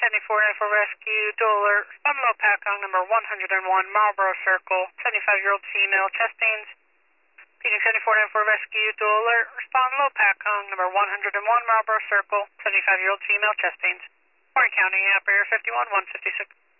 7494 Rescue, dual alert, respond low Pacong number 101, Marlboro Circle, 75-year-old female, chest pains. Phoenix 7494 Rescue, dual alert, respond low Pacong number 101, Marlboro Circle, 75-year-old female, chest pains. Warren County, operator 51 156.